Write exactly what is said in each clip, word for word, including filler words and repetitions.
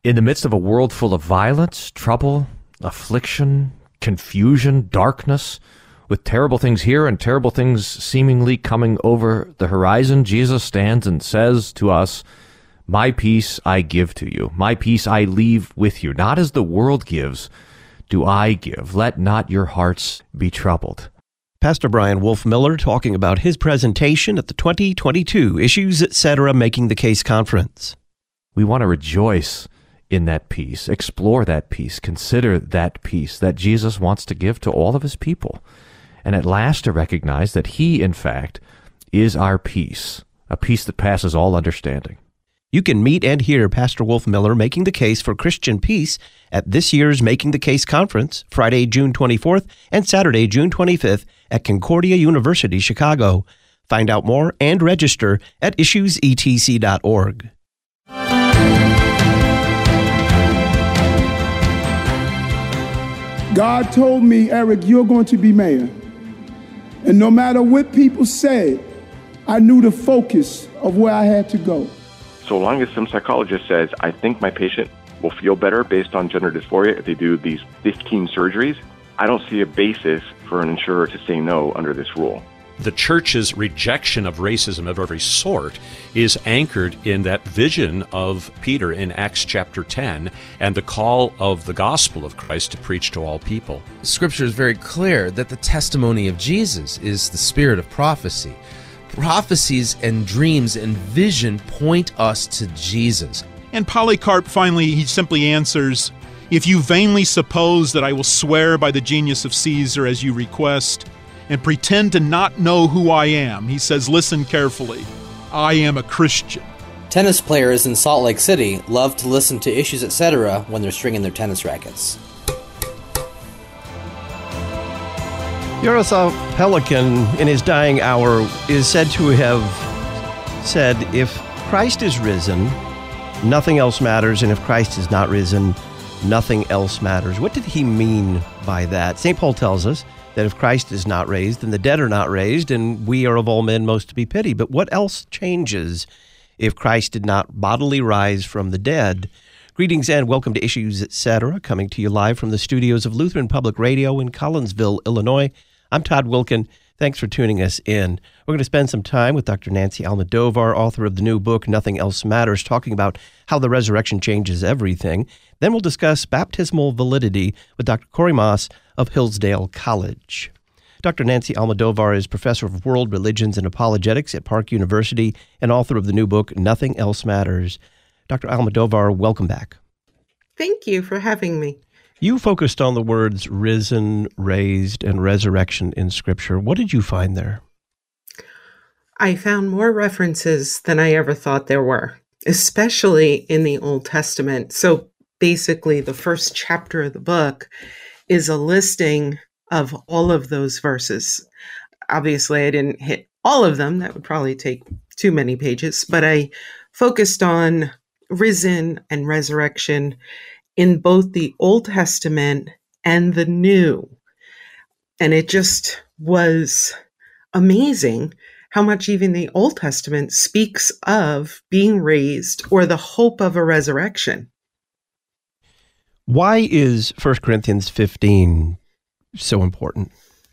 In the midst of a world full of violence, trouble, affliction, confusion, darkness, with terrible things here and terrible things seemingly coming over the horizon, Jesus stands and says to us, "My peace I give to you. My peace I leave with you. Not as the world gives, do I give. Let not your hearts be troubled." Pastor Brian Wolfmueller talking about his presentation at the twenty twenty-two Issues Etc. Making the Case Conference. We want to rejoice in that peace, explore that peace, consider that peace that Jesus wants to give to all of his people, and at last to recognize that he, in fact, is our peace, a peace that passes all understanding. You can meet and hear Pastor Wolfmueller making the case for Christian peace at this year's Making the Case Conference, Friday, June twenty-fourth and Saturday, June twenty-fifth at Concordia University, Chicago. Find out more and register at issues e t c dot org. God told me, Eric, you're going to be mayor. And no matter what people said, I knew the focus of where I had to go. So long as some psychologist says, I think my patient will feel better based on gender dysphoria if they do these fifteen surgeries, I don't see a basis for an insurer to say no under this rule. The church's rejection of racism of every sort is anchored in that vision of Peter in Acts chapter ten and the call of the gospel of Christ to preach to all people. Scripture is very clear that the testimony of Jesus is the spirit of prophecy. Prophecies and dreams and vision point us to Jesus. And Polycarp finally, he simply answers, "If you vainly suppose that I will swear by the genius of Caesar as you request, and pretend to not know who I am," he says, listen carefully, "I am a Christian." Tennis players in Salt Lake City love to listen to Issues Etc. when they're stringing their tennis rackets. Yaroslav Pelikan, in his dying hour, is said to have said, if Christ is risen, nothing else matters, and if Christ is not risen, nothing else matters. What did he mean by that? Saint Paul tells us that if Christ is not raised, then the dead are not raised, and we are of all men most to be pitied. But what else changes if Christ did not bodily rise from the dead? Greetings and welcome to Issues Etc., coming to you live from the studios of Lutheran Public Radio in Collinsville, Illinois. I'm Todd Wilkin. Thanks for tuning us in. We're going to spend some time with Doctor Nancy Almodovar, author of the new book, Nothing Else Matters, talking about how the resurrection changes everything. Then we'll discuss baptismal validity with Doctor Corey Moss of Hillsdale College. Doctor Nancy Almodovar is professor of world religions and apologetics at Park University and author of the new book, Nothing Else Matters. Doctor Almodovar, welcome back. Thank you for having me. You focused on the words risen, raised, and resurrection in Scripture. What did you find there? I found more references than I ever thought there were, especially in the Old Testament. So basically, the first chapter of the book is a listing of all of those verses. Obviously, I didn't hit all of them. That would probably take too many pages, but I focused on risen and resurrection in both the Old Testament and the New. And it just was amazing how much even the Old Testament speaks of being raised or the hope of a resurrection. Why is First Corinthians fifteen so important?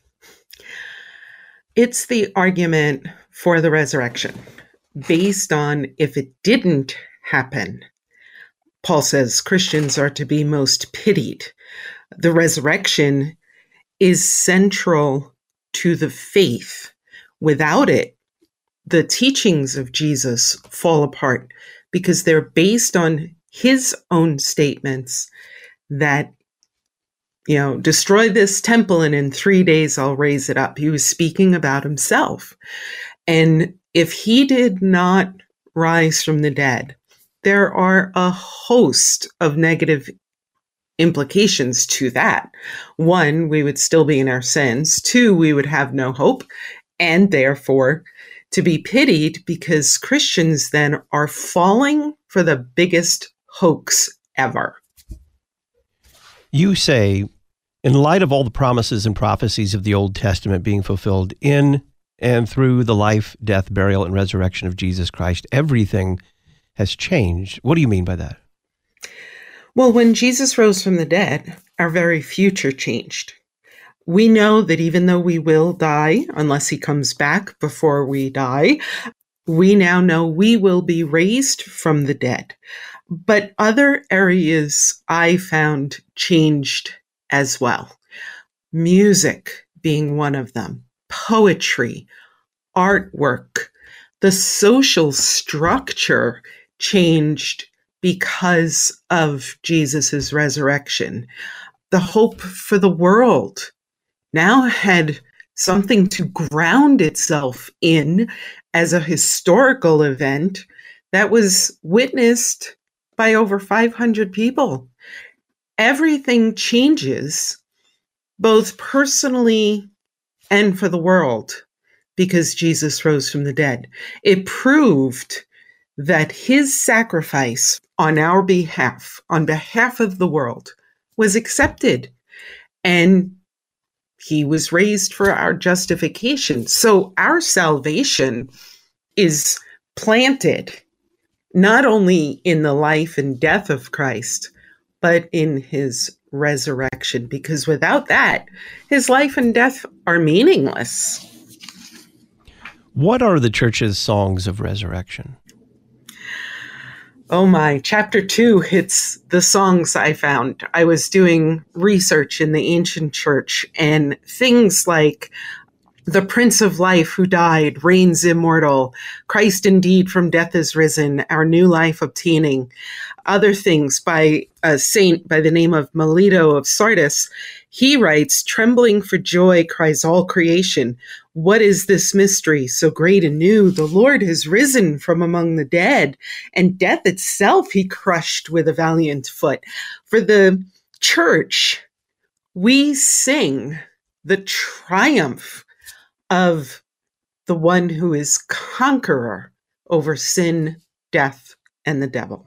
It's the argument for the resurrection based on if it didn't happen. Paul says Christians are to be most pitied. The resurrection is central to the faith. Without it, the teachings of Jesus fall apart because they're based on his own statements that, you know, destroy this temple and in three days I'll raise it up. He was speaking about himself. And if he did not rise from the dead, there are a host of negative implications to that. One, we would still be in our sins. Two, we would have no hope, and therefore to be pitied because Christians then are falling for the biggest hoax ever. You say, in light of all the promises and prophecies of the Old Testament being fulfilled in and through the life, death, burial, and resurrection of Jesus Christ, everything has changed. What do you mean by that? Well, when Jesus rose from the dead, our very future changed. We know that even though we will die, unless he comes back before we die, we now know we will be raised from the dead. But other areas I found changed as well. Music being one of them, poetry, artwork, the social structure changed because of Jesus's resurrection. The hope for the world now had something to ground itself in as a historical event that was witnessed by over five hundred people. Everything changes, both personally and for the world, because Jesus rose from the dead. It proved that his sacrifice on our behalf, on behalf of the world, was accepted. And he was raised for our justification. So our salvation is planted not only in the life and death of Christ, but in his resurrection, because without that, his life and death are meaningless. What are the church's songs of resurrection? Oh my, chapter two hits the songs I found. I was doing research in the ancient church, and things like the Prince of Life who died, reigns immortal, Christ indeed from death is risen, our new life obtaining. Other things by a saint by the name of Melito of Sardis. He writes, trembling for joy cries all creation. What is this mystery so great and new? The Lord has risen from among the dead, and death itself he crushed with a valiant foot. For the church, we sing the triumph of the one who is conqueror over sin, death, and the devil.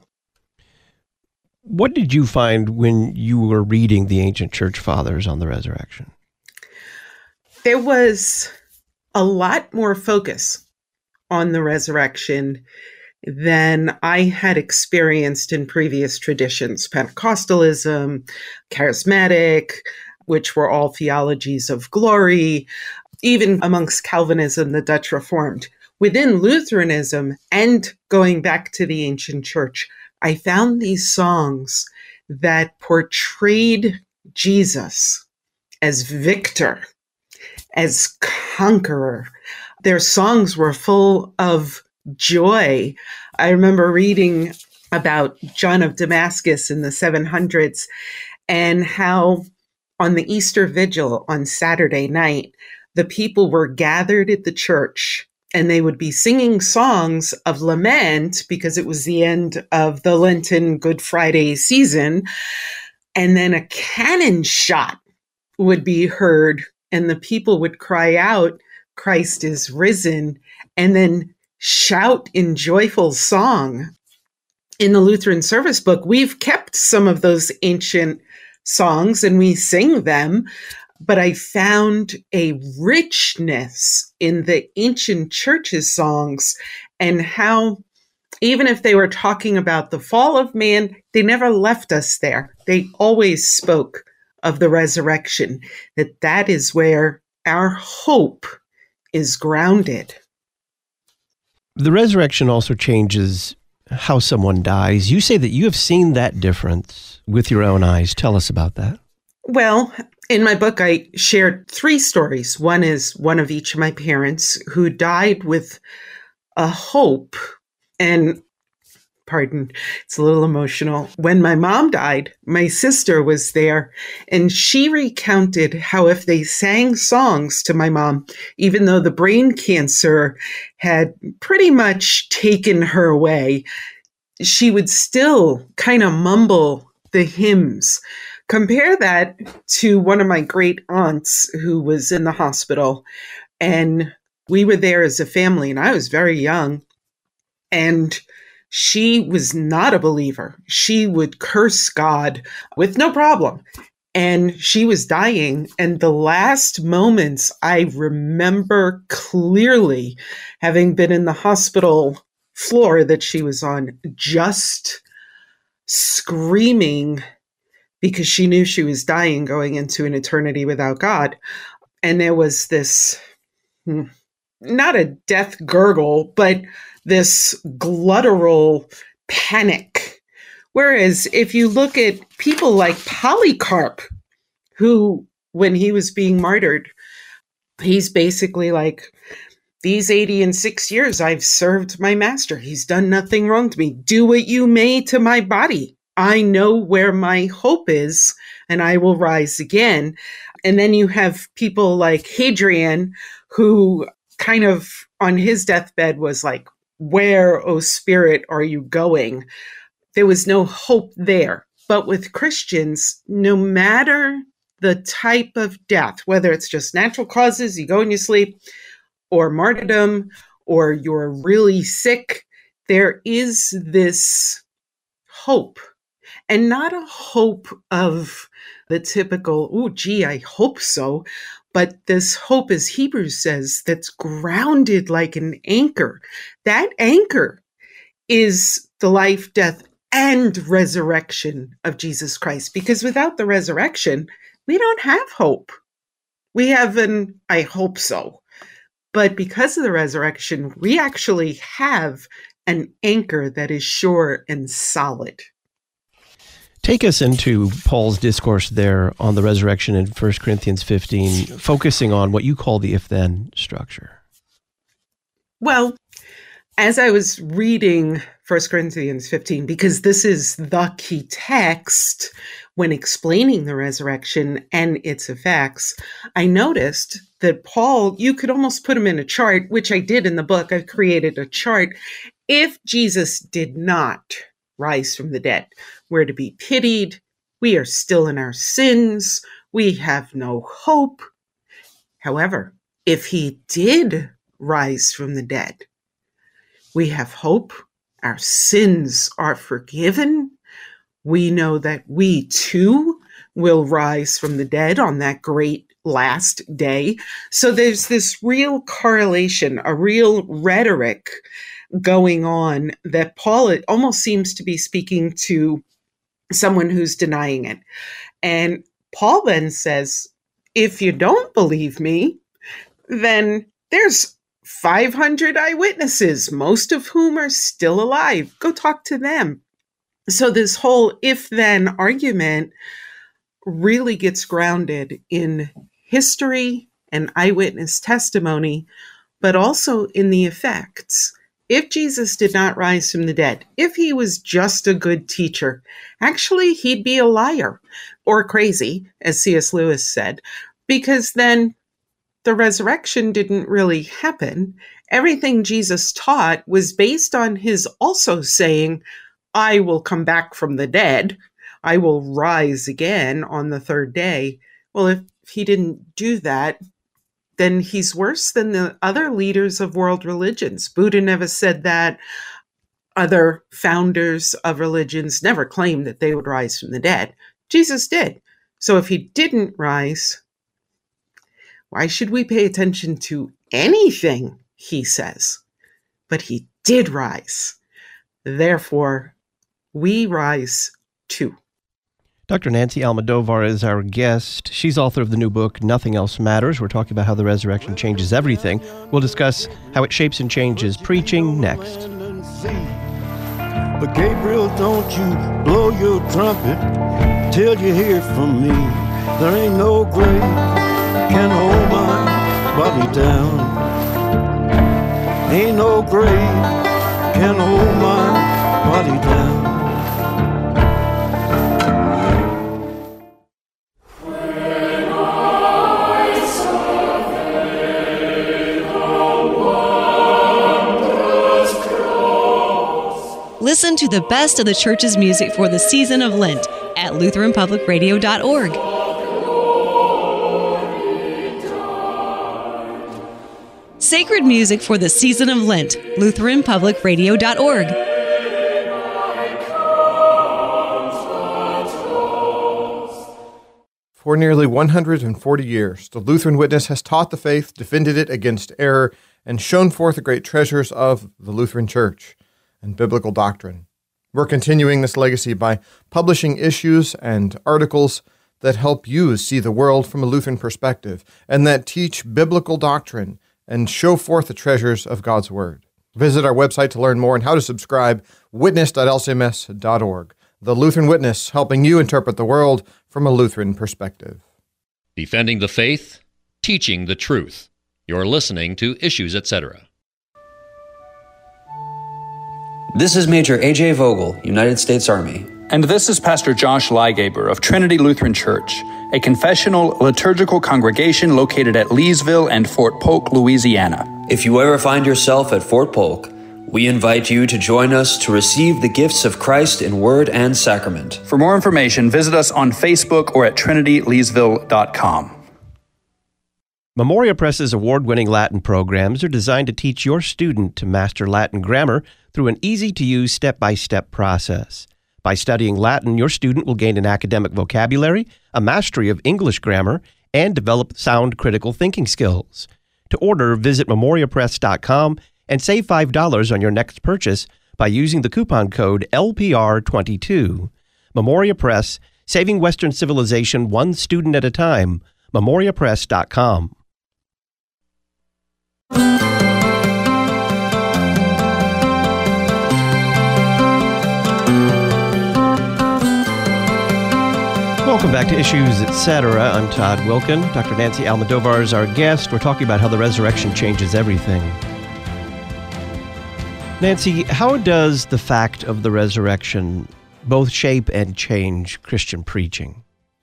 What did you find when you were reading the ancient church fathers on the resurrection? There was a lot more focus on the resurrection than I had experienced in previous traditions, Pentecostalism, charismatic, which were all theologies of glory, even amongst Calvinism, the Dutch Reformed. Within Lutheranism and going back to the ancient church, I found these songs that portrayed Jesus as victor, as conqueror. Their songs were full of joy. I remember reading about John of Damascus in the seven hundreds and how on the Easter Vigil on Saturday night, the people were gathered at the church and they would be singing songs of lament because it was the end of the Lenten Good Friday season. And then a cannon shot would be heard and the people would cry out, Christ is risen, and then shout in joyful song. In the Lutheran Service Book, we've kept some of those ancient songs and we sing them, but I found a richness in the ancient church's songs and how, even if they were talking about the fall of man, they never left us there. They always spoke of the resurrection, that that is where our hope is grounded. The resurrection also changes how someone dies. You say that you have seen that difference with your own eyes. Tell us about that. Well, in my book, I shared three stories. One is one of each of my parents who died with a hope. And pardon, it's a little emotional. When my mom died, my sister was there and she recounted how if they sang songs to my mom, even though the brain cancer had pretty much taken her away, she would still kind of mumble the hymns. Compare that to one of my great aunts who was in the hospital, and we were there as a family, and I was very young, and she was not a believer. She would curse God with no problem, and she was dying, and the last moments I remember clearly, having been in the hospital floor that she was on, just screaming because she knew she was dying, going into an eternity without God. And there was this, not a death gurgle, but this gluttural panic. Whereas if you look at people like Polycarp, who, when he was being martyred, he's basically like, these eighty and six years I've served my master. He's done nothing wrong to me. Do what you may to my body. I know where my hope is, and I will rise again. And then you have people like Hadrian, who kind of on his deathbed was like, where, O Spirit, are you going? There was no hope there. But with Christians, no matter the type of death, whether it's just natural causes, you go and you sleep, or martyrdom, or you're really sick, there is this hope. And not a hope of the typical, oh, gee, I hope so. But this hope, as Hebrews says, that's grounded like an anchor. That anchor is the life, death, and resurrection of Jesus Christ. Because without the resurrection, we don't have hope. We have an, I hope so. But because of the resurrection, we actually have an anchor that is sure and solid. Take us into Paul's discourse there on the resurrection in First Corinthians fifteen, focusing on what you call the if-then structure. Well, as I was reading First Corinthians fifteen, because this is the key text when explaining the resurrection and its effects, I noticed that Paul, you could almost put him in a chart, which I did in the book. I created a chart. If Jesus did not rise from the dead, we're to be pitied. We are still in our sins. We have no hope. However, if he did rise from the dead, we have hope. Our sins are forgiven. We know that we too will rise from the dead on that great last day. So there's this real correlation, a real rhetoric going on that Paul, it almost seems to be speaking to someone who's denying it. And Paul then says, if you don't believe me, then there's five hundred eyewitnesses, most of whom are still alive. Go talk to them. So this whole if-then argument really gets grounded in history and eyewitness testimony, but also in the effects. If Jesus did not rise from the dead, if he was just a good teacher, actually he'd be a liar or crazy, as C S Lewis said, because then the resurrection didn't really happen. Everything Jesus taught was based on his also saying, I will come back from the dead. I will rise again on the third day. Well, if he didn't do that, then he's worse than the other leaders of world religions. Buddha never said that. Other founders of religions never claimed that they would rise from the dead. Jesus did. So if he didn't rise, why should we pay attention to anything he says? But he did rise. Therefore, we rise too. Doctor Nancy Almodovar is our guest. She's author of the new book, Nothing Else Matters. We're talking about how the resurrection changes everything. We'll discuss how it shapes and changes preaching next. But Gabriel, don't you blow your trumpet till you hear from me. There ain't no grave can hold my body down. Ain't no grave can hold my body down. Listen to the best of the church's music for the season of Lent at Lutheran Public Radio dot org. Sacred music for the season of Lent, Lutheran Public Radio dot org. For nearly one hundred forty years, the Lutheran Witness has taught the faith, defended it against error, and shown forth the great treasures of the Lutheran Church and biblical doctrine. We're continuing this legacy by publishing issues and articles that help you see the world from a Lutheran perspective and that teach biblical doctrine and show forth the treasures of God's Word. Visit our website to learn more and how to subscribe, witness dot l c m s dot org. The Lutheran Witness, helping you interpret the world from a Lutheran perspective. Defending the faith, teaching the truth. You're listening to Issues, et cetera. This is Major A J Vogel, United States Army. And this is Pastor Josh Leigaber of Trinity Lutheran Church, a confessional liturgical congregation located at Leesville and Fort Polk, Louisiana. If you ever find yourself at Fort Polk, we invite you to join us to receive the gifts of Christ in word and sacrament. For more information, visit us on Facebook or at trinity leesville dot com. Memoria Press's award-winning Latin programs are designed to teach your student to master Latin grammar through an easy-to-use step-by-step process. By studying Latin, your student will gain an academic vocabulary, a mastery of English grammar, and develop sound critical thinking skills. To order, visit memoria press dot com and save five dollars on your next purchase by using the coupon code L P R twenty-two. Memoria Press, saving Western civilization one student at a time. memoria press dot com. Welcome back to Issues, et cetera. I'm Todd Wilkin. Doctor Nancy Almodovar is our guest. We're talking about how the resurrection changes everything. Nancy, how does the fact of the resurrection both shape and change Christian preaching?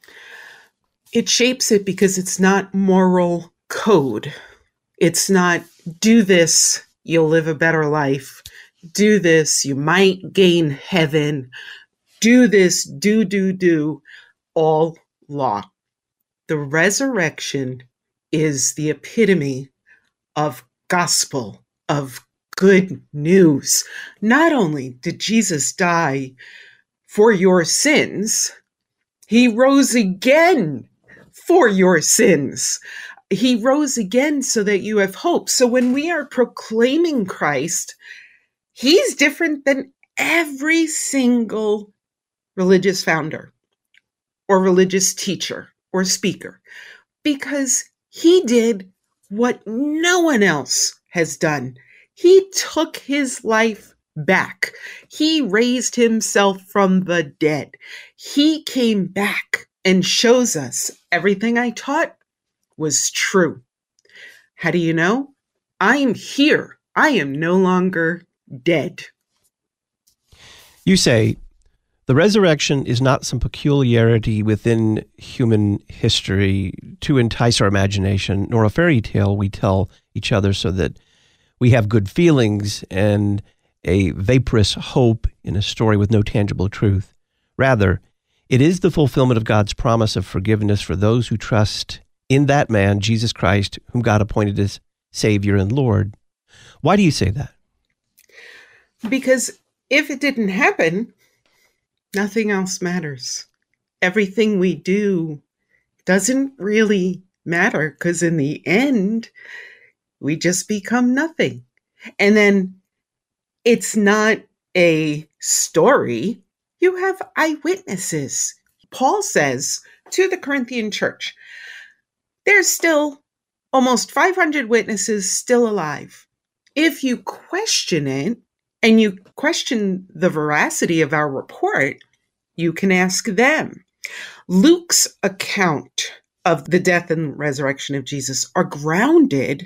It shapes it because it's not moral code. It's not, do this, you'll live a better life. Do this, you might gain heaven. Do this, do, do, do. All law. The resurrection is the epitome of gospel, of good news. Not only did Jesus die for your sins, he rose again for your sins. He rose again so that you have hope. So when we are proclaiming Christ, he's different than every single religious founder or religious teacher or speaker, because he did what no one else has done. He took his life back. He raised himself from the dead. He came back and shows us everything I taught was true. How do you know? I am here. I am no longer dead. You say, the resurrection is not some peculiarity within human history to entice our imagination, nor a fairy tale we tell each other so that we have good feelings and a vaporous hope in a story with no tangible truth. Rather, it is the fulfillment of God's promise of forgiveness for those who trust in that man, Jesus Christ, whom God appointed as Savior and Lord. Why do you say that? Because if it didn't happen, nothing else matters. Everything we do doesn't really matter because in the end, we just become nothing. And then it's not a story. You have eyewitnesses. Paul says to the Corinthian church, there's still almost five hundred witnesses still alive. If you question it, and you question the veracity of our report, you can ask them. Luke's account of the death and resurrection of Jesus are grounded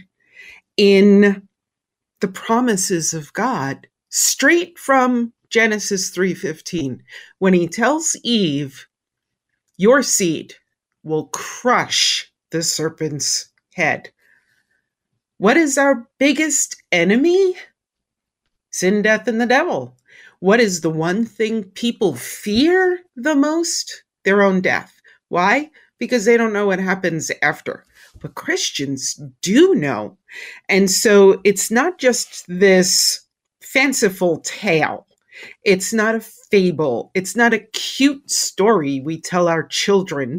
in the promises of God, straight from Genesis three fifteen, when he tells Eve, your seed will crush the serpent's head. What is our biggest enemy? Sin, death, and the devil. What is the one thing people fear the most? Their own death. Why? Because they don't know what happens after. But Christians do know. And so it's not just this fanciful tale. It's not a fable. It's not a cute story we tell our children.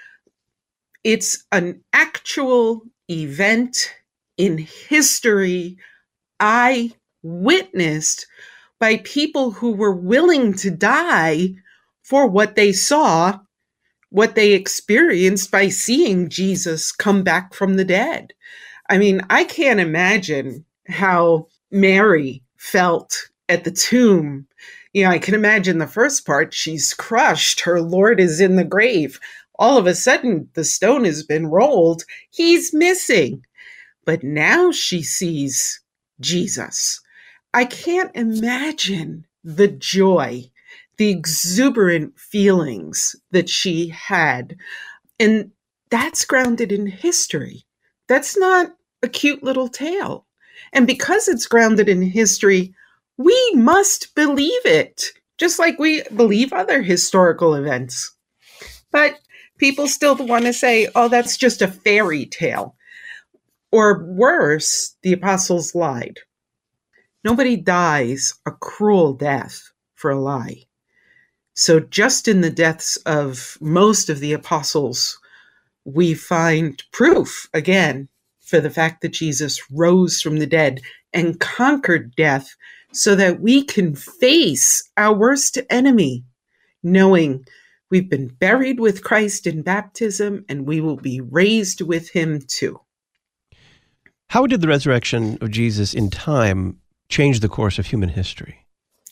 It's an actual event in history I witnessed by people who were willing to die for what they saw, what they experienced by seeing Jesus come back from the dead. I mean, I can't imagine how Mary felt at the tomb. You know, I can imagine the first part, she's crushed, her Lord is in the grave. All of a sudden, the stone has been rolled, he's missing. But now she sees Jesus. I can't imagine the joy, the exuberant feelings that she had. And that's grounded in history. That's not a cute little tale. And because it's grounded in history, we must believe it, just like we believe other historical events. But people still want to say, oh, that's just a fairy tale. Or worse, the apostles lied. Nobody dies a cruel death for a lie. So just in the deaths of most of the apostles, we find proof, again, for the fact that Jesus rose from the dead and conquered death so that we can face our worst enemy, knowing we've been buried with Christ in baptism and we will be raised with him too. How did the resurrection of Jesus in time change the course of human history?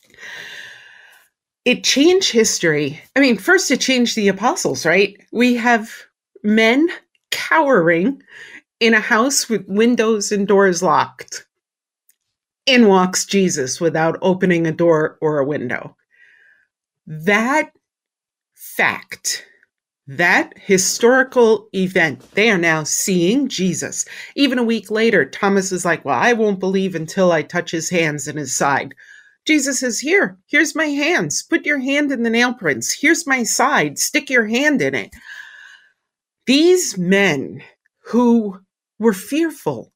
It changed history. I mean, first it changed the apostles, right? We have men cowering in a house with windows and doors locked. In walks Jesus without opening a door or a window. That fact, that historical event, they are now seeing Jesus. Even a week later, Thomas is like, well, I won't believe until I touch his hands and his side. Jesus says, here, here's my hands. Put your hand in the nail prints. Here's my side. Stick your hand in it. These men who were fearful,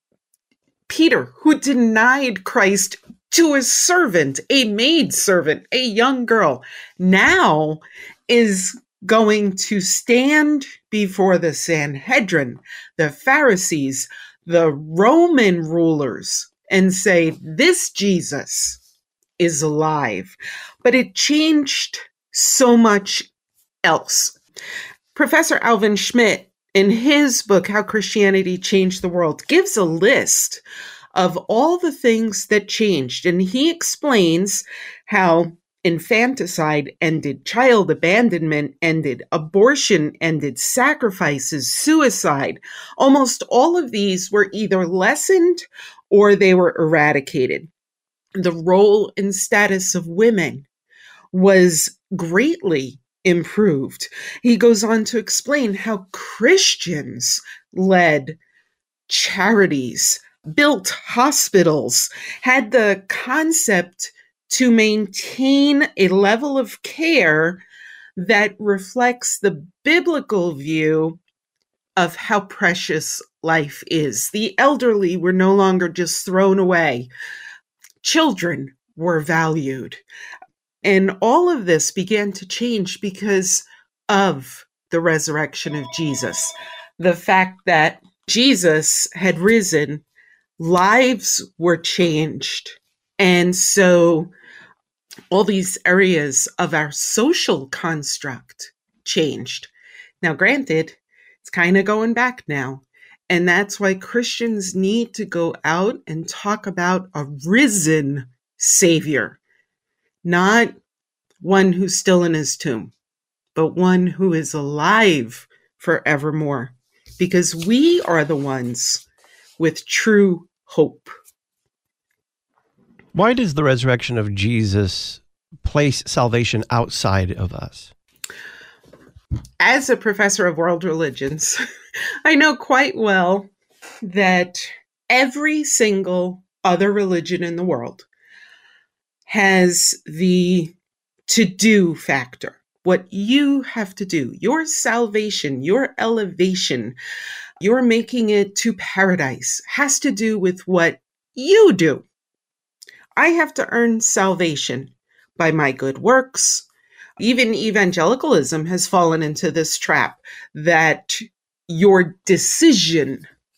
Peter, who denied Christ to a servant, a maidservant, a young girl, now is going to stand before the Sanhedrin, the Pharisees, the Roman rulers, and say, this Jesus is alive. But it changed so much else. Professor Alvin Schmidt, in his book, How Christianity Changed the World, gives a list of all the things that changed. And he explains how infanticide ended, child abandonment ended, abortion ended, sacrifices, suicide. Almost all of these were either lessened or they were eradicated. The role and status of women was greatly improved. He goes on to explain how Christians led charities, built hospitals, had the concept to maintain a level of care that reflects the biblical view of how precious life is. The elderly were no longer just thrown away. Children were valued. And all of this began to change because of the resurrection of Jesus. The fact that Jesus had risen, lives were changed. And so all these areas of our social construct changed. Now, granted, it's kind of going back now. And that's why Christians need to go out and talk about a risen Savior. Not one who's still in his tomb, but one who is alive forevermore. Because we are the ones with true hope. Why does the resurrection of Jesus place salvation outside of us? As a professor of world religions, I know quite well that every single other religion in the world has the to-do factor. What you have to do, your salvation, your elevation, your making it to paradise has to do with what you do. I have to earn salvation by my good works. Even evangelicalism has fallen into this trap that your decision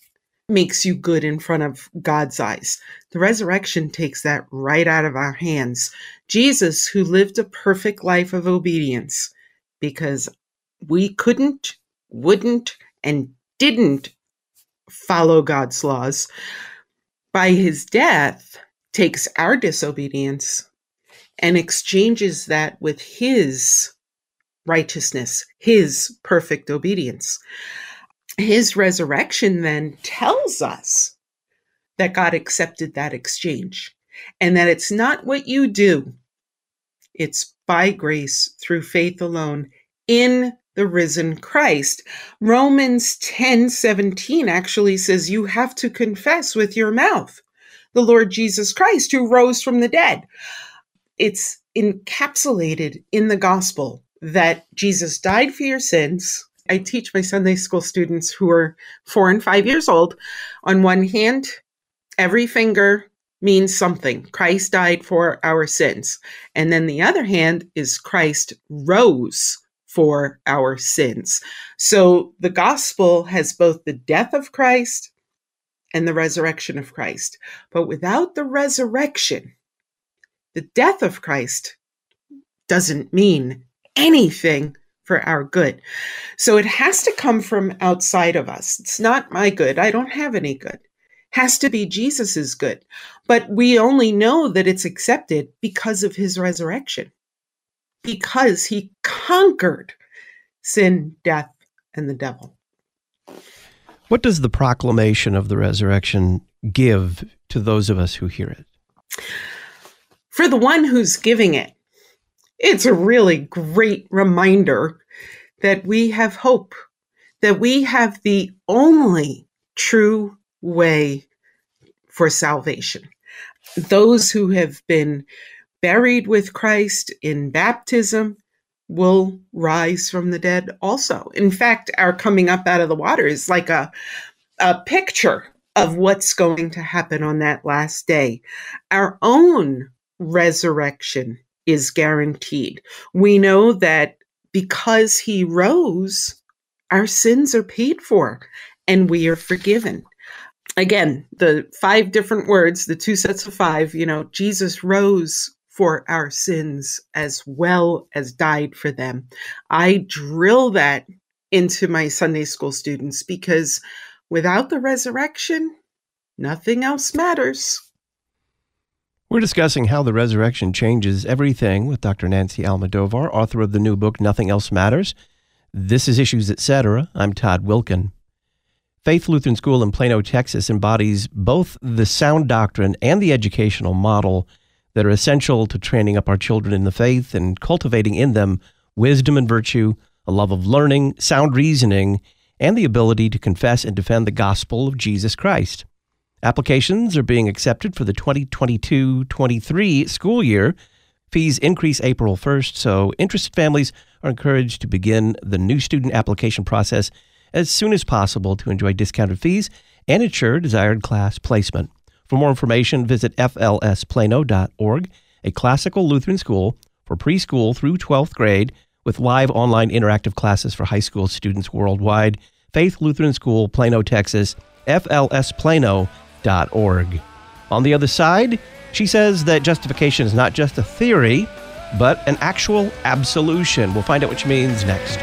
makes you good in front of God's eyes. The resurrection takes that right out of our hands. Jesus, who lived a perfect life of obedience because we couldn't, wouldn't, and didn't follow God's laws, by his death takes our disobedience and exchanges that with his righteousness, his perfect obedience. His resurrection then tells us that God accepted that exchange and that it's not what you do. It's by grace through faith alone in the risen Christ. Romans ten seventeen actually says you have to confess with your mouth the Lord Jesus Christ who rose from the dead. It's encapsulated in the gospel that Jesus died for your sins. I teach my Sunday school students who are four and five years old. On one hand, every finger means something. Christ died for our sins. And then the other hand is Christ rose for our sins. So the gospel has both the death of Christ and the resurrection of Christ. But without the resurrection, the death of Christ doesn't mean anything for our good. So it has to come from outside of us. It's not my good. I don't have any good. It has to be Jesus's good. But we only know that it's accepted because of his resurrection, because he conquered sin, death, and the devil. What does the proclamation of the resurrection give to those of us who hear it? For the one who's giving it, it's a really great reminder that we have hope, that we have the only true way for salvation. Those who have been buried with Christ in baptism will rise from the dead also. In fact, our coming up out of the water is like a, a picture of what's going to happen on that last day. Our own resurrection is guaranteed. We know that because he rose, our sins are paid for and we are forgiven. Again, the five different words, the two sets of five, you know, Jesus rose for our sins as well as died for them. I drill that into my Sunday school students because without the resurrection, nothing else matters. We're discussing how the resurrection changes everything with Doctor Nancy Almodovar, author of the new book, Nothing Else Matters. This is Issues, et cetera. I'm Todd Wilkin. Faith Lutheran School in Plano, Texas embodies both the sound doctrine and the educational model that are essential to training up our children in the faith and cultivating in them wisdom and virtue, a love of learning, sound reasoning, and the ability to confess and defend the gospel of Jesus Christ. Applications are being accepted for the twenty twenty-two twenty-three school year. Fees increase April first, so interested families are encouraged to begin the new student application process as soon as possible to enjoy discounted fees and ensure desired class placement. For more information, visit f l s plano dot org, a classical Lutheran school for preschool through twelfth grade with live online interactive classes for high school students worldwide. Faith Lutheran School, Plano, Texas, f l s plano dot org. On the other side, she says that justification is not just a theory, but an actual absolution. We'll find out what she means next.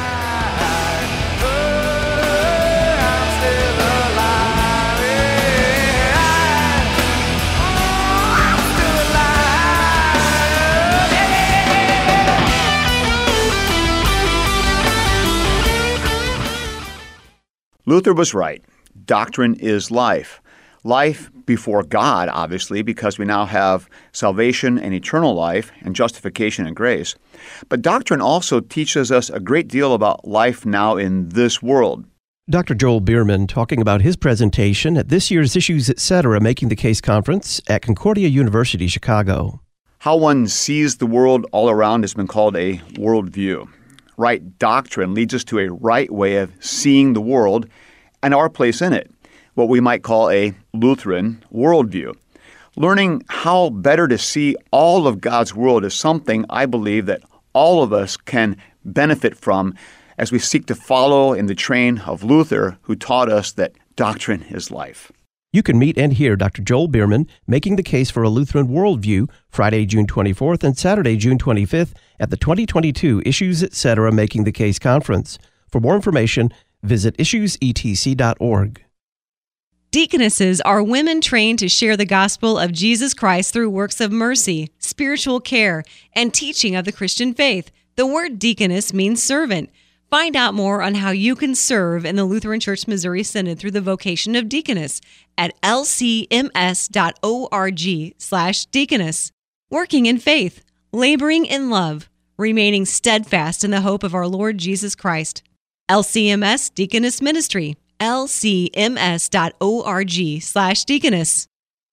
Luther was right. Doctrine is life. Life before God, obviously, because we now have salvation and eternal life and justification and grace. But doctrine also teaches us a great deal about life now in this world. Doctor Joel Bierman talking about his presentation at this year's Issues, et cetera. Making the Case conference at Concordia University, Chicago. How one sees the world all around has been called a worldview. Right doctrine leads us to a right way of seeing the world and our place in it, what we might call a Lutheran worldview. Learning how better to see all of God's world is something I believe that all of us can benefit from as we seek to follow in the train of Luther, who taught us that doctrine is life. You can meet and hear Doctor Joel Bierman making the case for a Lutheran worldview Friday, June twenty-fourth and Saturday, June twenty-fifth at the twenty twenty-two Issues Etc. Making the Case Conference. For more information, visit issues e t c dot org. Deaconesses are women trained to share the gospel of Jesus Christ through works of mercy, spiritual care, and teaching of the Christian faith. The word deaconess means servant. Find out more on how you can serve in the Lutheran Church Missouri Synod through the vocation of deaconess at l c m s dot org slash deaconess. Working in faith, laboring in love, remaining steadfast in the hope of our Lord Jesus Christ. L C M S Deaconess Ministry, l c m s dot org slash deaconess.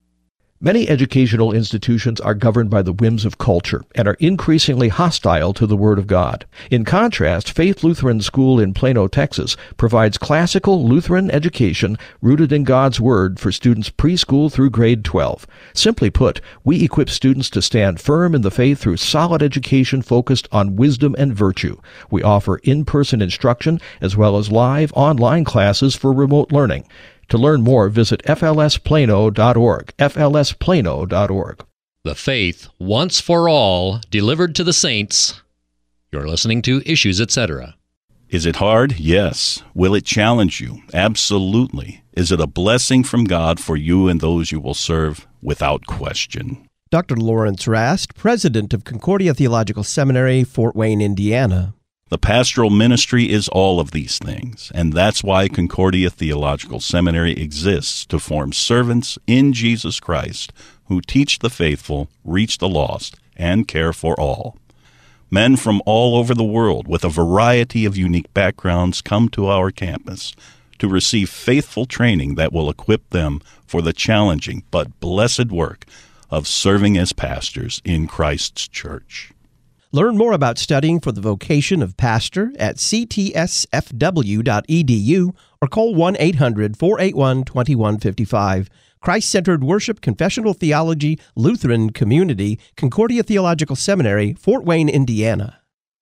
Many educational institutions are governed by the whims of culture and are increasingly hostile to the Word of God. In contrast, Faith Lutheran School in Plano, Texas, provides classical Lutheran education rooted in God's Word for students preschool through grade twelve. Simply put, we equip students to stand firm in the faith through solid education focused on wisdom and virtue. We offer in-person instruction as well as live online classes for remote learning. To learn more, visit f l s plano dot org, f l s plano dot org. The faith once for all, delivered to the saints. You're listening to Issues Etc. Is it hard? Yes. Will it challenge you? Absolutely. Is it a blessing from God for you and those you will serve? Without question. Doctor Lawrence Rast, president of Concordia Theological Seminary, Fort Wayne, Indiana. The pastoral ministry is all of these things, and that's why Concordia Theological Seminary exists, to form servants in Jesus Christ who teach the faithful, reach the lost, and care for all. Men from all over the world with a variety of unique backgrounds come to our campus to receive faithful training that will equip them for the challenging but blessed work of serving as pastors in Christ's church. Learn more about studying for the vocation of pastor at c t s f w dot e d u or call one eight hundred, four eight one, two one five five. Christ-Centered Worship, Confessional Theology, Lutheran Community, Concordia Theological Seminary, Fort Wayne, Indiana.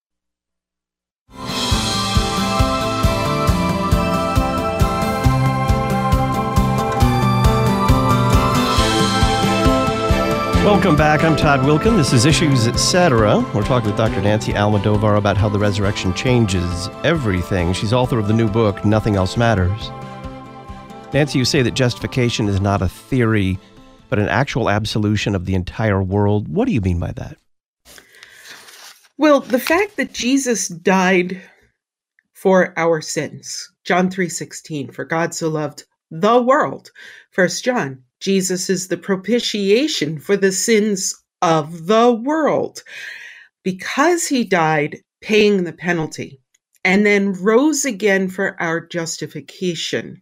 Welcome back. I'm Todd Wilkin. This is Issues Etc. We're talking with Doctor Nancy Almodovar about how the resurrection changes everything. She's author of the new book, Nothing Else Matters. Nancy, you say that justification is not a theory, but an actual absolution of the entire world. What do you mean by that? Well, the fact that Jesus died for our sins. John three sixteen, for God so loved the world. First John, Jesus is the propitiation for the sins of the world. Because he died paying the penalty and then rose again for our justification.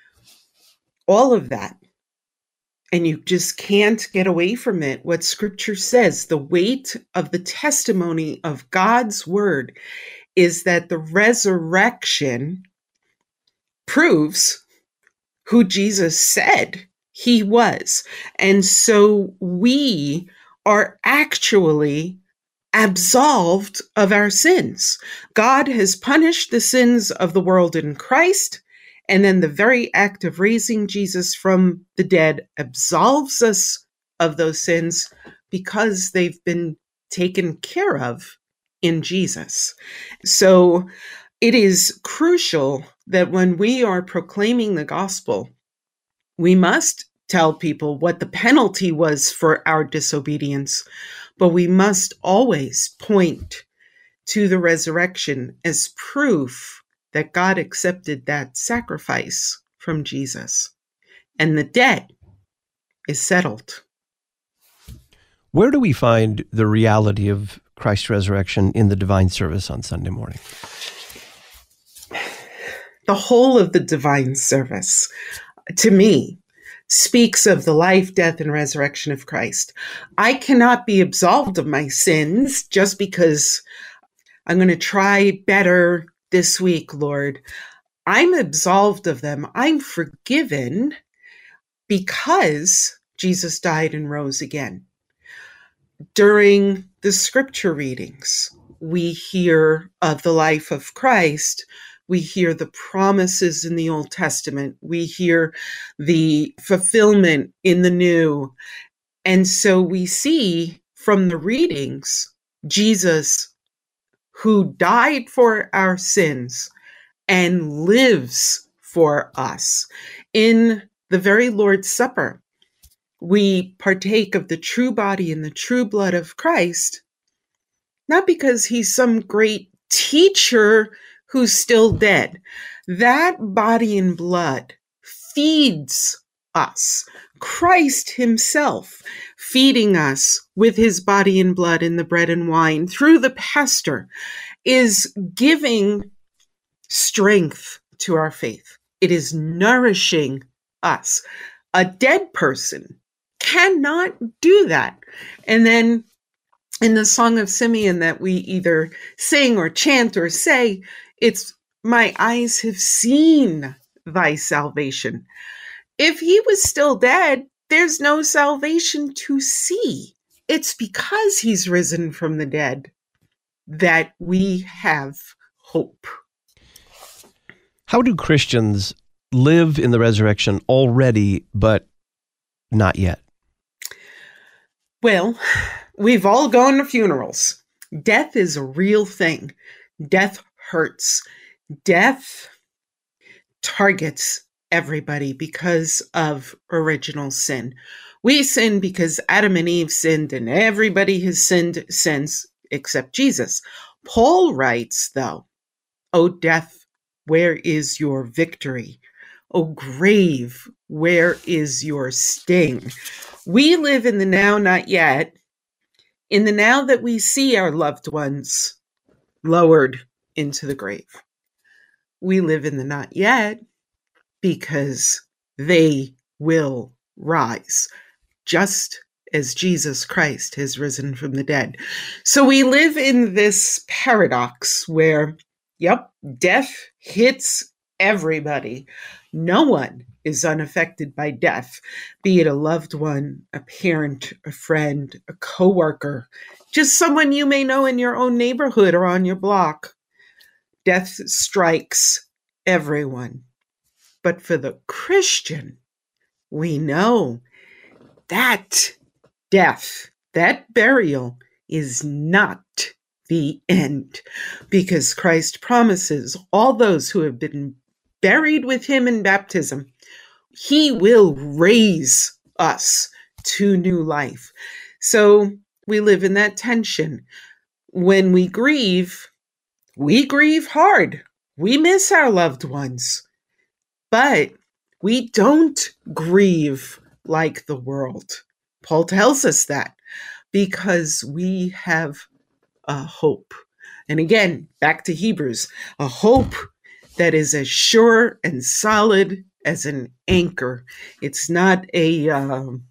All of that. And you just can't get away from it. What Scripture says, the weight of the testimony of God's word is that the resurrection proves who Jesus said he was. And so we are actually absolved of our sins. God has punished the sins of the world in Christ, and then the very act of raising Jesus from the dead absolves us of those sins because they've been taken care of in Jesus. So it is crucial that when we are proclaiming the gospel, we must tell people what the penalty was for our disobedience, but we must always point to the resurrection as proof that God accepted that sacrifice from Jesus, and the debt is settled. Where do we find the reality of Christ's resurrection in the divine service on Sunday morning? The whole of the divine service, to me, speaks of the life, death, and resurrection of Christ. I cannot be absolved of my sins just because I'm going to try better this week, Lord. I'm absolved of them. I'm forgiven because Jesus died and rose again. During the scripture readings, we hear of the life of Christ, we hear the promises in the Old Testament, we hear the fulfillment in the New. And so we see from the readings, Jesus, who died for our sins and lives for us. In the very Lord's Supper, we partake of the true body and the true blood of Christ, not because he's some great teacher who's still dead. That body and blood feeds us. Christ himself feeding us with his body and blood in the bread and wine through the pastor is giving strength to our faith. It is nourishing us. A dead person cannot do that. And then in the Song of Simeon that we either sing or chant or say, it's, my eyes have seen thy salvation. If he was still dead, there's no salvation to see. It's because he's risen from the dead that we have hope. How do Christians live in the resurrection already, but not yet? Well, we've all gone to funerals. Death is a real thing. Death hurts. Death targets everybody because of original sin. We sin because Adam and Eve sinned, and everybody has sinned since except Jesus. Paul writes, though, "O death, where is your victory? O grave, where is your sting?" We live in the now, not yet. In the now that we see our loved ones lowered into the grave. We live in the not yet because they will rise, just as Jesus Christ has risen from the dead. So we live in this paradox where, yep, death hits everybody. No one is unaffected by death, be it a loved one, a parent, a friend, a coworker, just someone you may know in your own neighborhood or on your block. Death strikes everyone. But for the Christian, we know that death, that burial, is not the end, because Christ promises all those who have been buried with him in baptism, he will raise us to new life. So we live in that tension. When we grieve, we grieve hard. We miss our loved ones. But we don't grieve like the world. Paul tells us that because we have a hope. And again, back to Hebrews, a hope that is as sure and solid as an anchor. It's not a, um,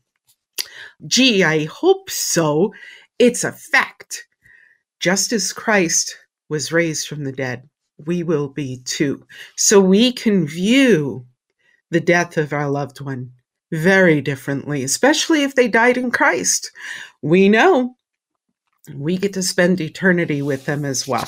gee, I hope so. It's a fact. Just as Christ was raised from the dead, we will be too. So we can view the death of our loved one very differently, especially if they died in Christ. We know we get to spend eternity with them as well.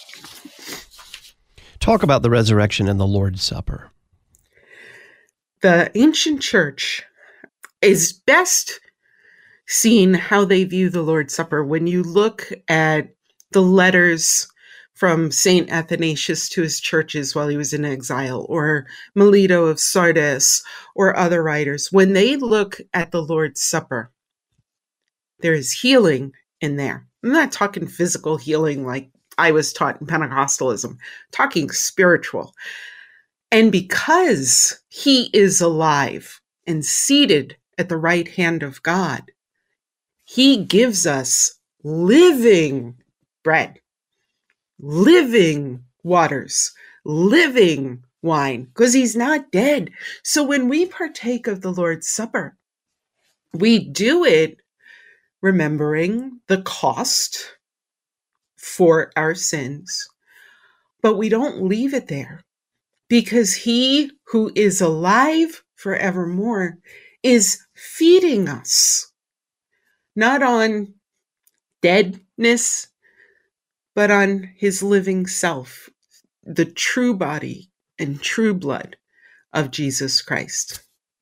Talk about the resurrection and the Lord's Supper. The ancient church is best seen how they view the Lord's Supper when you look at the letters from Saint Athanasius to his churches while he was in exile, or Melito of Sardis, or other writers. When they look at the Lord's Supper, there is healing in there. I'm not talking physical healing like I was taught in Pentecostalism, I'm talking spiritual. And because he is alive and seated at the right hand of God, he gives us living bread, living waters, living wine, because he's not dead. So when we partake of the Lord's Supper, we do it remembering the cost for our sins, but we don't leave it there, because he who is alive forevermore is feeding us, not on deadness, but on his living self, the true body and true blood of Jesus Christ.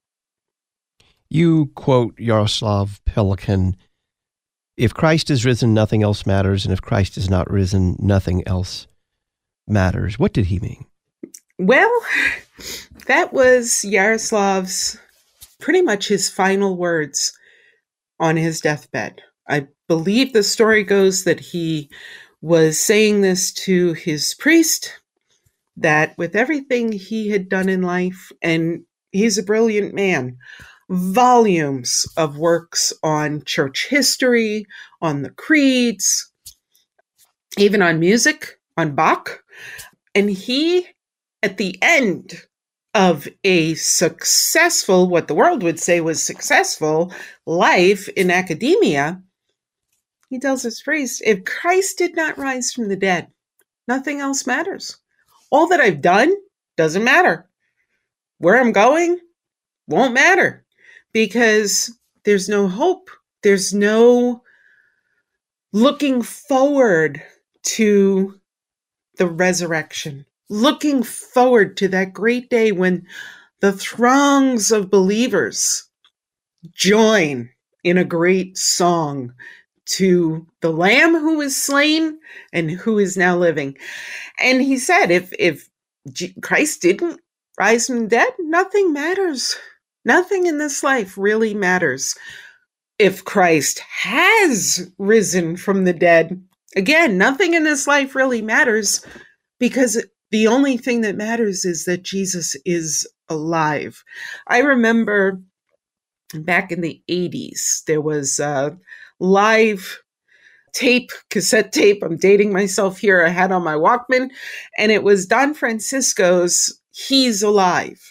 You quote Yaroslav Pelikan, "If Christ is risen, nothing else matters, and if Christ is not risen, nothing else matters." What did he mean? Well, that was Yaroslav's, pretty much his final words on his deathbed. I believe the story goes that he was saying this to his priest, that with everything he had done in life, and he's a brilliant man, volumes of works on church history, on the creeds, even on music, on Bach. And he, at the end of a successful, what the world would say was successful, life in academia, he tells his priest, if Christ did not rise from the dead, nothing else matters. All that I've done doesn't matter. Where I'm going won't matter, because there's no hope. There's no looking forward to the resurrection, looking forward to that great day when the throngs of believers join in a great song to the Lamb who is slain and who is now living. And he said, if, if G- Christ didn't rise from the dead, nothing matters. Nothing in this life really matters. If Christ has risen from the dead, again, nothing in this life really matters, because the only thing that matters is that Jesus is alive. I remember back in the eighties, there was a live tape, cassette tape. I'm dating myself here. I had on my Walkman, and it was Don Francisco's He's Alive.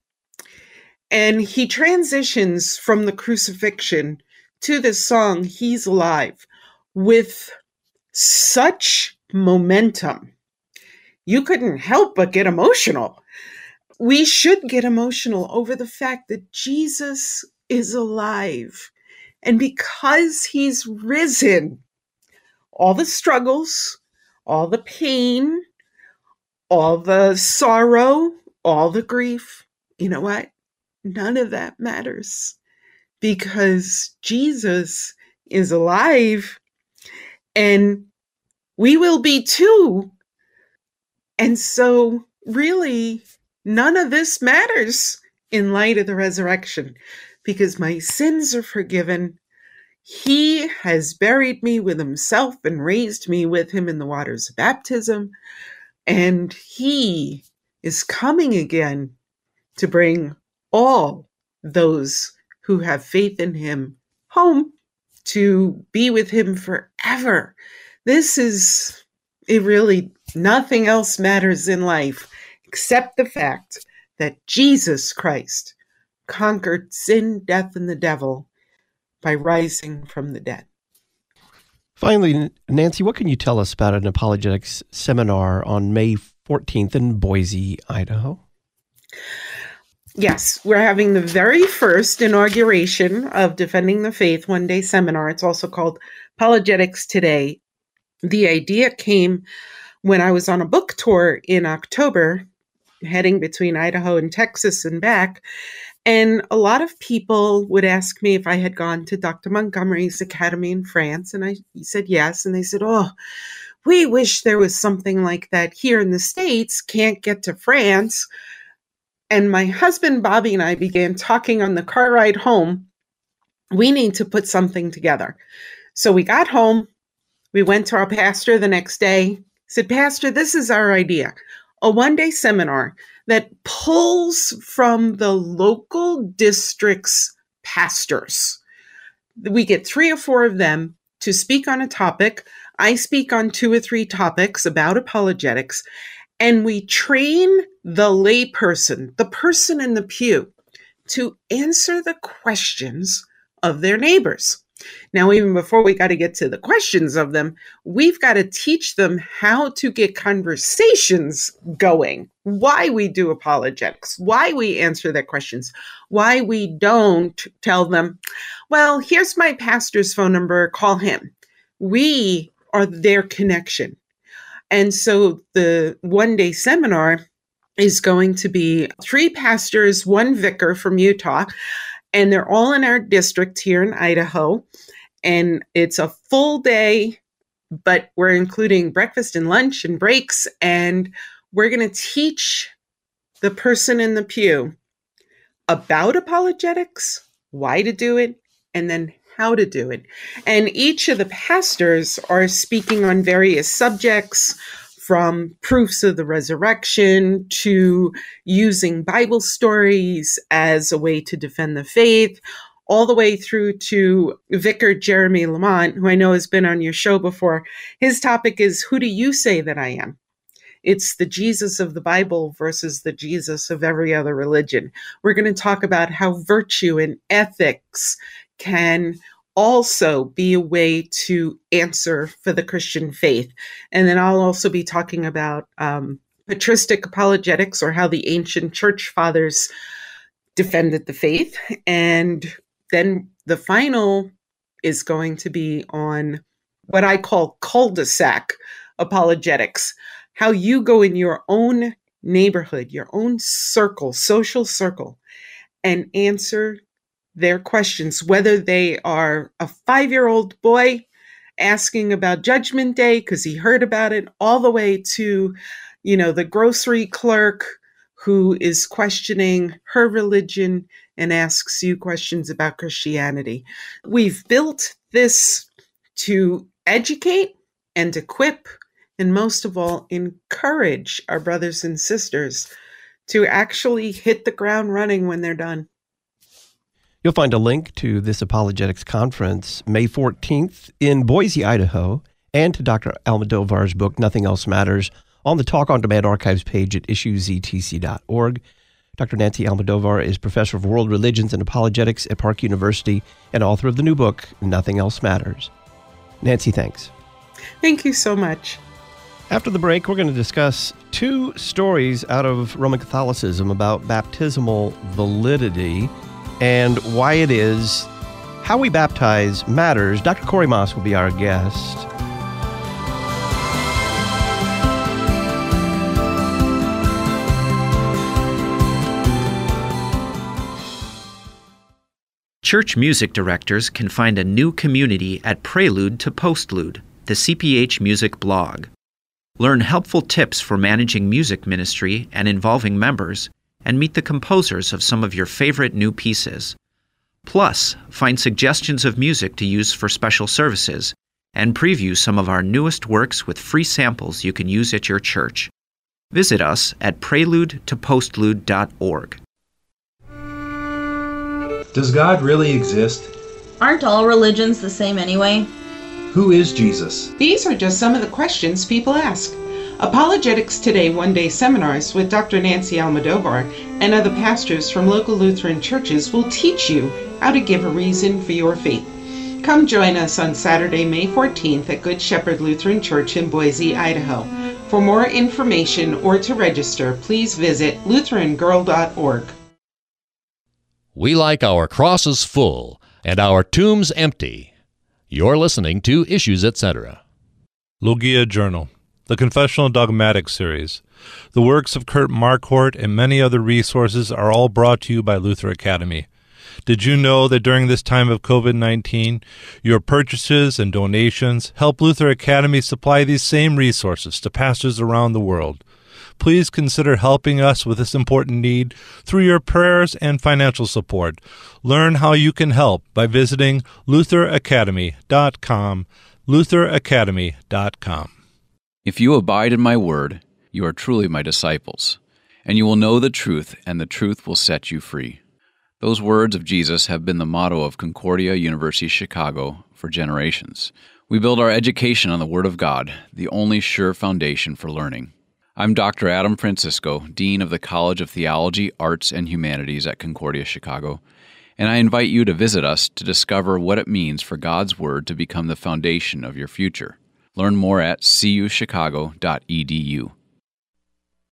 And he transitions from the crucifixion to this song, He's Alive, with such momentum. You couldn't help but get emotional. We should get emotional over the fact that Jesus is alive. And because he's risen, all the struggles, all the pain, all the sorrow, all the grief, you know what? None of that matters, because Jesus is alive, and we will be too. And so really, none of this matters in light of the resurrection, because my sins are forgiven. He has buried me with himself and raised me with him in the waters of baptism. And he is coming again to bring all those who have faith in him home to be with him forever. This is, it really, nothing else matters in life except the fact that Jesus Christ conquered sin, death, and the devil by rising from the dead. Finally, Nancy, what can you tell us about an apologetics seminar on May fourteenth in Boise, Idaho? Yes, we're having the very first inauguration of Defending the Faith one-day seminar. It's also called Apologetics Today. The idea came when I was on a book tour in October, heading between Idaho and Texas and back. And a lot of people would ask me if I had gone to Doctor Montgomery's Academy in France. And I said yes. And they said, oh, we wish there was something like that here in the States. Can't get to France. And my husband, Bobby, and I began talking on the car ride home. We need to put something together. So we got home. We went to our pastor the next day. Said, Pastor, this is our idea. A one-day seminar that pulls from the local district's pastors. We get three or four of them to speak on a topic. I speak on two or three topics about apologetics. And we train the layperson, the person in the pew, to answer the questions of their neighbors. Now, even before we got to get to the questions of them, we've got to teach them how to get conversations going, why we do apologetics, why we answer their questions, why we don't tell them, well, here's my pastor's phone number, call him. We are their connection. And so the one-day seminar is going to be three pastors, one vicar from Utah, and they're all in our district here in Idaho. And it's a full day, but we're including breakfast and lunch and breaks, and we're going to teach the person in the pew about apologetics, why to do it, and then how to do it. And each of the pastors are speaking on various subjects, from proofs of the resurrection to using Bible stories as a way to defend the faith, all the way through to Vicar Jeremy Lamont, who I know has been on your show before. His topic is, who do you say that I am? It's the Jesus of the Bible versus the Jesus of every other religion. We're going to talk about how virtue and ethics can also be a way to answer for the Christian faith. And then I'll also be talking about um, patristic apologetics, or how the ancient church fathers defended the faith. And then the final is going to be on what I call cul-de-sac apologetics, how you go in your own neighborhood, your own circle, social circle, and answer their questions, whether they are a five-year-old boy asking about Judgment Day because he heard about it, all the way to, you know, the grocery clerk who is questioning her religion and asks you questions about Christianity. We've built this to educate and equip, and most of all, encourage our brothers and sisters to actually hit the ground running when they're done. You'll find a link to this apologetics conference May fourteenth in Boise, Idaho, and to Doctor Almodovar's book, Nothing Else Matters, on the Talk on Demand archives page at issues e t c dot org. Doctor Nancy Almodovar is professor of world religions and apologetics at Park University and author of the new book, Nothing Else Matters. Nancy, thanks. Thank you so much. After the break, we're going to discuss two stories out of Roman Catholicism about baptismal validity and why it is how we baptize matters. Doctor Corey Moss will be our guest. Church music directors can find a new community at Prelude to Postlude, the C P H Music blog. Learn helpful tips for managing music ministry and involving members, and meet the composers of some of your favorite new pieces. Plus, find suggestions of music to use for special services, and preview some of our newest works with free samples you can use at your church. Visit us at prelude to postlude dot org. Does God really exist? Aren't all religions the same anyway? Who is Jesus? These are just some of the questions people ask. Apologetics Today one-day seminars with Doctor Nancy Almodovar and other pastors from local Lutheran churches will teach you how to give a reason for your faith. Come join us on Saturday, May fourteenth at Good Shepherd Lutheran Church in Boise, Idaho. For more information or to register, please visit lutheran girl dot org. We like our crosses full and our tombs empty. You're listening to Issues, et cetera. Logia Journal, the Confessional Dogmatic Series. The works of Kurt Marquardt and many other resources are all brought to you by Luther Academy. Did you know that during this time of covid nineteen, your purchases and donations help Luther Academy supply these same resources to pastors around the world? Please consider helping us with this important need through your prayers and financial support. Learn how you can help by visiting luther academy dot com, luther academy dot com. If you abide in my word, you are truly my disciples, and you will know the truth, and the truth will set you free. Those words of Jesus have been the motto of Concordia University Chicago for generations. We build our education on the Word of God, the only sure foundation for learning. I'm Doctor Adam Francisco, Dean of the College of Theology, Arts, and Humanities at Concordia Chicago, and I invite you to visit us to discover what it means for God's Word to become the foundation of your future. Learn more at c u chicago dot e d u.